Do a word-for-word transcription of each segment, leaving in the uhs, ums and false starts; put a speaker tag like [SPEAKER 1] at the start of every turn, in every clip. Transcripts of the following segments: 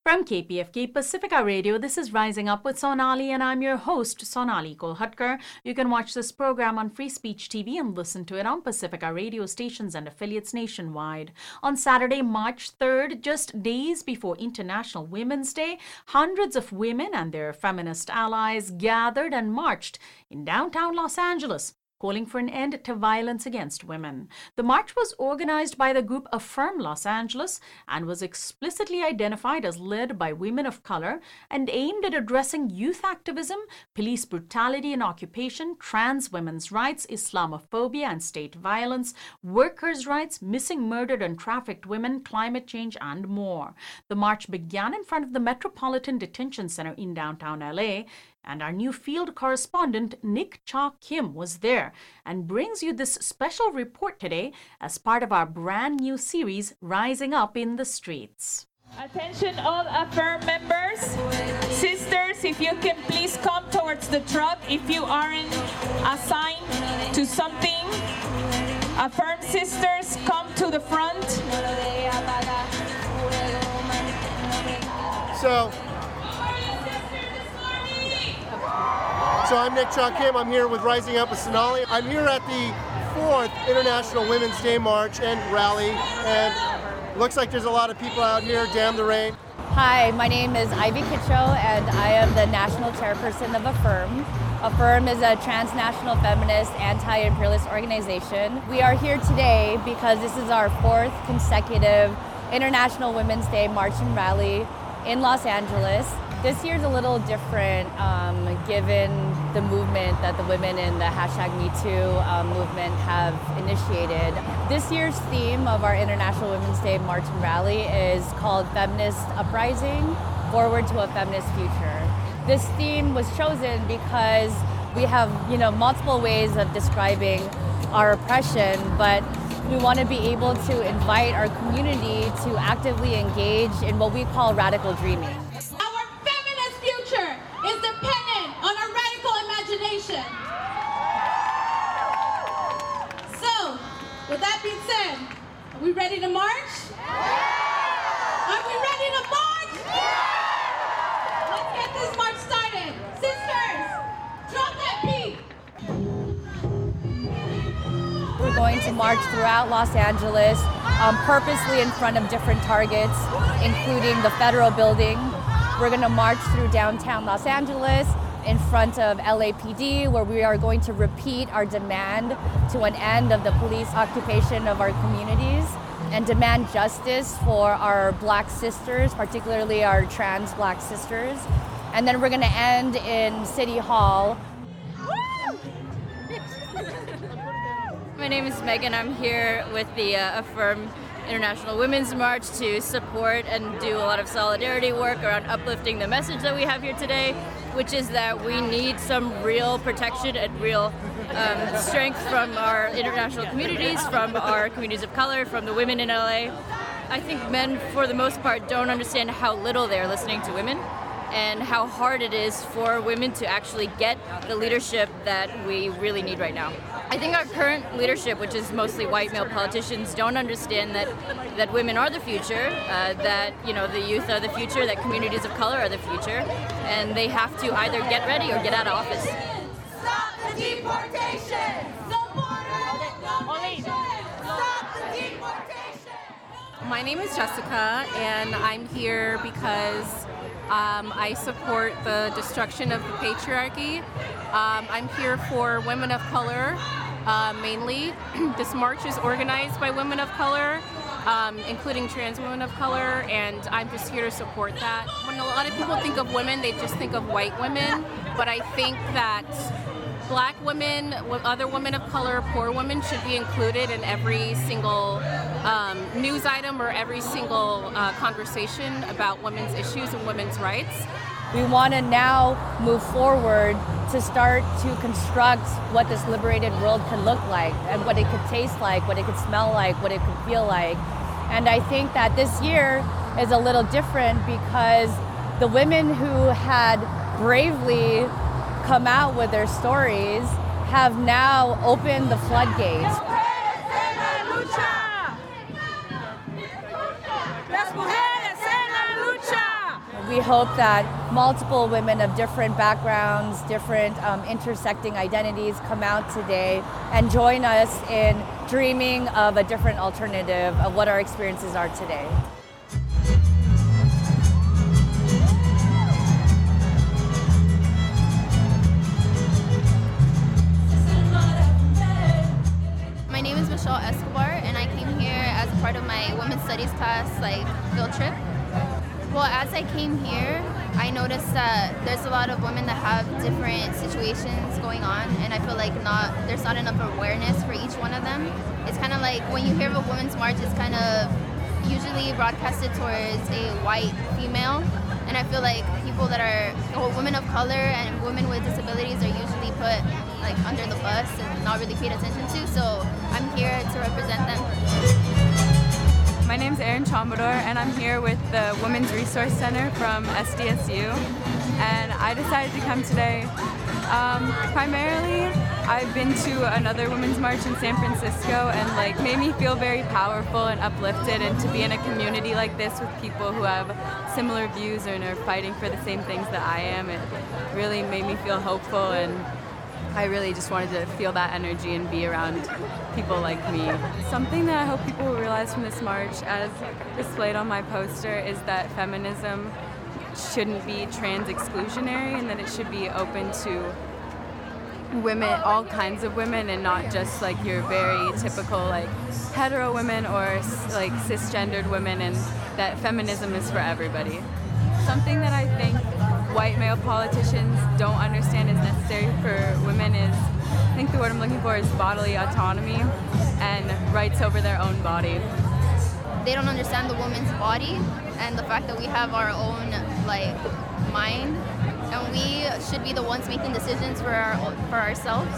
[SPEAKER 1] From K P F K Pacifica Radio, this is Rising Up with Sonali, and I'm your host, Sonali Kolhatkar. You can watch this program on Free Speech T V and listen to it on Pacifica radio stations and affiliates nationwide. On Saturday, March third, just days before International Women's Day, hundreds of women and their feminist allies gathered and marched in downtown Los Angeles, calling for an end to violence against women. The march was organized by the group Affirm Los Angeles and was explicitly identified as led by women of color and aimed at addressing youth activism, police brutality and occupation, trans women's rights, Islamophobia and state violence, workers' rights, missing, murdered and trafficked women, climate change, and more. The march began in front of the Metropolitan Detention Center in downtown L A, and our new field correspondent, Nick Cha Kim, was there and brings you this special report today as part of our brand new series, Rising Up in the Streets.
[SPEAKER 2] Attention all Affirm members, sisters, if you can please come towards the truck if you aren't assigned to something. Affirm sisters, come to the front.
[SPEAKER 3] So, So I'm Nick Cha Kim. I'm here with Rising Up with Sonali. I'm here at the fourth International Women's Day March and Rally, and looks like there's a lot of people out here. Damn the rain.
[SPEAKER 4] Hi, my name is Ivy Kitcho, and I am the national chairperson of Affirm. Affirm is a transnational feminist anti-imperialist organization. We are here today because this is our fourth consecutive International Women's Day March and Rally in Los Angeles. This year's a little different um, given the movement that the women in the hashtag Me Too um, movement have initiated. This year's theme of our International Women's Day March and Rally is called Feminist Uprising, Forward to a Feminist Future. This theme was chosen because we have, you know, multiple ways of describing our oppression, but we want to be able to invite our community to actively engage in what we call radical dreaming.
[SPEAKER 5] Is dependent on a radical imagination. So, with that being said, are we ready to march? Are we ready to march? Let's get this march started. Sisters, drop that beat.
[SPEAKER 4] We're going to march throughout Los Angeles, um, purposely in front of different targets, including the federal building. We're going to march through downtown Los Angeles in front of L A P D, where we are going to repeat our demand to an end of the police occupation of our communities and demand justice for our Black sisters, particularly our trans Black sisters. And then we're going to end in City Hall.
[SPEAKER 6] My name is Megan. I'm here with the uh, Affirm International Women's March to support and do a lot of solidarity work around uplifting the message that we have here today, which is that we need some real protection and real um, strength from our international communities, from our communities of color, from the women in L A. I think men, for the most part, don't understand how little they're listening to women and how hard it is for women to actually get the leadership that we really need right now. I think our current leadership, which is mostly white male politicians, don't understand that that women are the future, uh, that you know the youth are the future, that communities of color are the future, and they have to either get ready or get out of office.
[SPEAKER 5] Stop the deportation! Support it! Stop the deportation!
[SPEAKER 7] My name is Jessica, and I'm here because Um, I support the destruction of the patriarchy. Um, I'm here for women of color, uh, mainly. This march is organized by women of color, um, including trans women of color, and I'm just here to support that. When a lot of people think of women, they just think of white women, but I think that Black women, other women of color, poor women should be included in every single um, news item or every single uh, conversation about women's issues and women's rights.
[SPEAKER 4] We want to now move forward to start to construct what this liberated world could look like and what it could taste like, what it could smell like, what it could feel like. And I think that this year is a little different because the women who had bravely come out with their stories have now opened the floodgates. We hope that multiple women of different backgrounds, different um, intersecting identities come out today and join us in dreaming of a different alternative of what our experiences are today.
[SPEAKER 8] My name is Michelle Escobar, and I came here as part of my women's studies class, like field trip. Well, as I came here, I noticed that there's a lot of women that have different situations going on, and I feel like not there's not enough awareness for each one of them. It's kind of like when you hear of a women's march, it's kind of usually broadcasted towards a white female, and I feel like people that are well, women of color and women with disabilities are usually put like under the bus and not really paid attention to. So I'm here to represent them.
[SPEAKER 9] My name's Erin Chombador, and I'm here with the Women's Resource Center from S D S U, and I decided to come today. Um, primarily, I've been to another women's march in San Francisco, and like made me feel very powerful and uplifted, and to be in a community like this with people who have similar views and are fighting for the same things that I am, it really made me feel hopeful, and I really just wanted to feel that energy and be around people like me. Something that I hope people will realize from this march, as displayed on my poster, is that feminism shouldn't be trans exclusionary, and that it should be open to women, all kinds of women, and not just like your very typical like hetero women or like cisgendered women, and that feminism is for everybody. Something that I think white male politicians don't understand is necessary for women is, I think the word I'm looking for is bodily autonomy and rights over their own body.
[SPEAKER 8] They don't understand the woman's body and the fact that we have our own like mind, and we should be the ones making decisions for our for ourselves.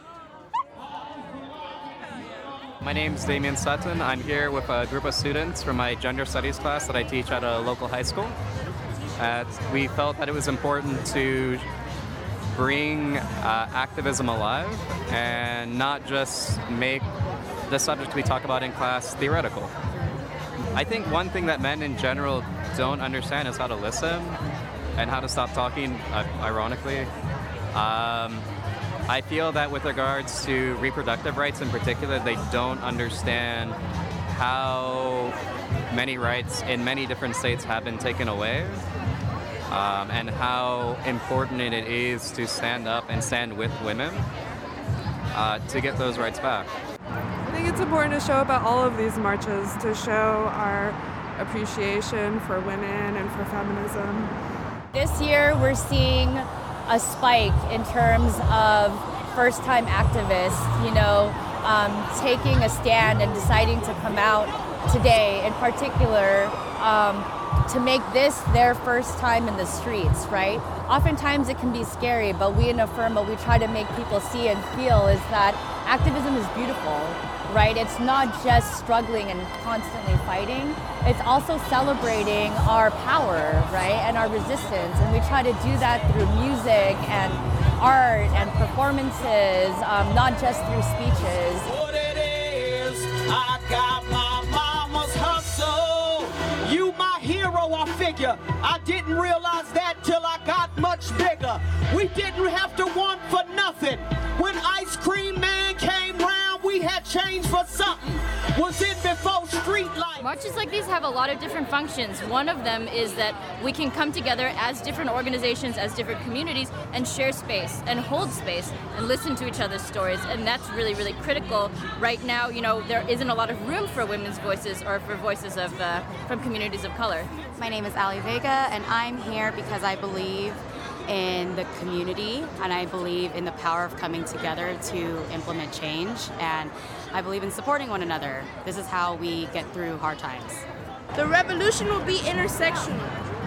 [SPEAKER 10] My name's Damian Sutton. I'm here with a group of students from my gender studies class that I teach at a local high school. Uh, we felt that it was important to bring uh, activism alive and not just make the subject we talk about in class theoretical. I think one thing that men in general don't understand is how to listen and how to stop talking, uh, ironically. Um, I feel that with regards to reproductive rights in particular, they don't understand how many rights in many different states have been taken away. Um, and how important it is to stand up and stand with women uh, to get those rights back.
[SPEAKER 11] I think it's important to show up at all of these marches to show our appreciation for women and for feminism.
[SPEAKER 4] This year we're seeing a spike in terms of first-time activists, you know, um, taking a stand and deciding to come out today in particular um, to make this their first time in the streets, right? Oftentimes it can be scary, but we in Affirm, what we try to make people see and feel is that activism is beautiful, right? It's not just struggling and constantly fighting, it's also celebrating our power, right? And our resistance, and we try to do that through music and art and performances, um, not just through speeches.
[SPEAKER 12] What it is, I got my mama's hustle. You my hero, I figure. I didn't realize that till I got much bigger. We didn't have to want for nothing. When Ice Cream Man came round, we had change for something. Was it before street lights?
[SPEAKER 6] Marches like these have a lot of different functions. One of them is that we can come together as different organizations, as different communities, and share space and hold space and listen to each other's stories. And that's really, really critical. Right now, you know, there isn't a lot of room for women's voices or for voices of uh, from communities of color.
[SPEAKER 13] My name is Ali Vega, and I'm here because I believe in the community, and I believe in the power of coming together to implement change, and I believe in supporting one another. This is how we get through hard times.
[SPEAKER 14] The revolution will be intersectional.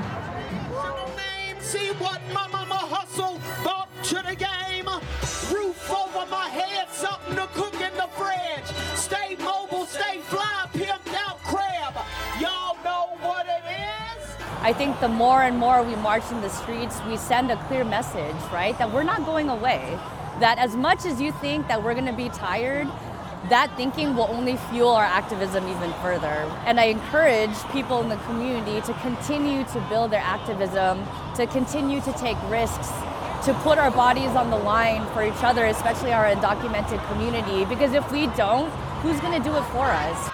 [SPEAKER 12] See what my mama hustle brought to the game. Roof over my head, something to cook in the fridge. Stay mobile, stay fly, pimped out crab. Y'all know what it is?
[SPEAKER 4] I think the more and more we march in the streets, we send a clear message, right? That we're not going away. That as much as you think that we're gonna be tired, that thinking will only fuel our activism even further. And I encourage people in the community to continue to build their activism, to continue to take risks, to put our bodies on the line for each other, especially our undocumented community, because if we don't, who's going to do it for us?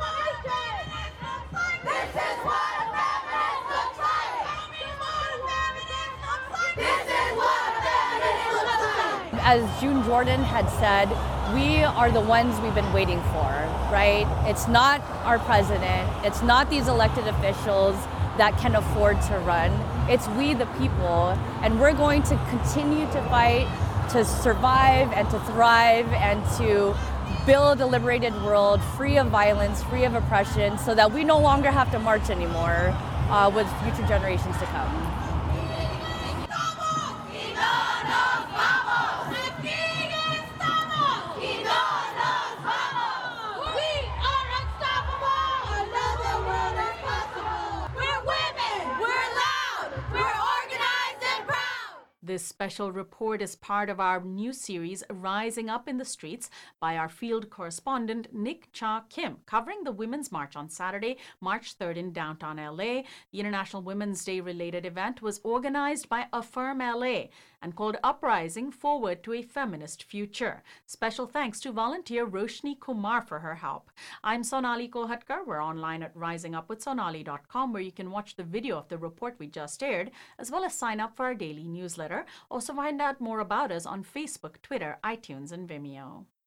[SPEAKER 4] As June Jordan had said, we are the ones we've been waiting for, right? It's not our president, it's not these elected officials that can afford to run. It's we the people, and we're going to continue to fight to survive and to thrive and to build a liberated world free of violence, free of oppression, so that we no longer have to march anymore uh, with future generations to come.
[SPEAKER 1] This special report is part of our new series, Rising Up in the Streets, by our field correspondent, Nick Cha Kim, covering the Women's March on Saturday, March third in downtown L A. The International Women's Day related event was organized by Affirm L A and called Uprising Forward to a Feminist Future. Special thanks to volunteer Roshni Kumar for her help. I'm Sonali Kolhatkar. We're online at rising up with sonali dot com, where you can watch the video of the report we just aired, as well as sign up for our daily newsletter. Also find out more about us on Facebook, Twitter, iTunes, and Vimeo.